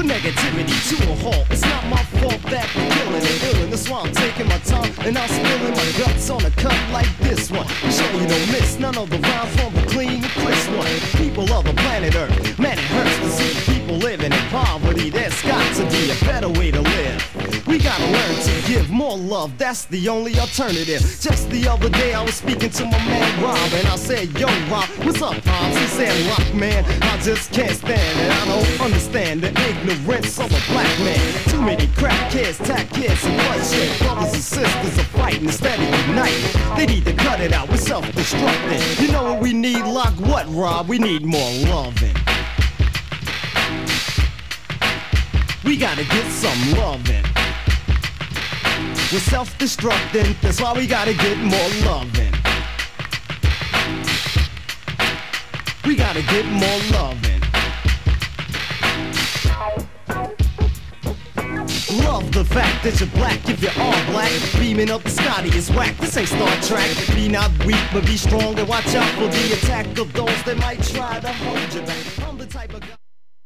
negativity to a halt. It's not my fault that we're killing and illing. That's why I'm taking my time and I'm spilling my guts on a cut like this one. I'm sure you don't miss none of the rhymes from the clean and crisp one. People of the planet Earth, man, it hurts to see people living in poverty. There's got to be a better way to live. We gotta learn to give more love, that's the only alternative. Just the other day I was speaking to my man Rob, and I said, yo Rob, what's up Pops? He said, look man, I just can't stand it. I don't understand the ignorance of a black man. Too many crack kids, tack kids, and bloodshed. Brothers and sisters are fighting instead of uniting. They need to cut it out with self-destructing. You know what we need, Lock? What, Rob? We need more loving. We gotta get some loving. We're self-destructing, that's why we gotta get more loving. We gotta get more loving. Love the fact that you're black if you're all black. Beaming up the Scotty is whack, this ain't Star Trek. Be not weak, but be strong and watch out for the attack of those that might try to hold you back. I'm the type of guy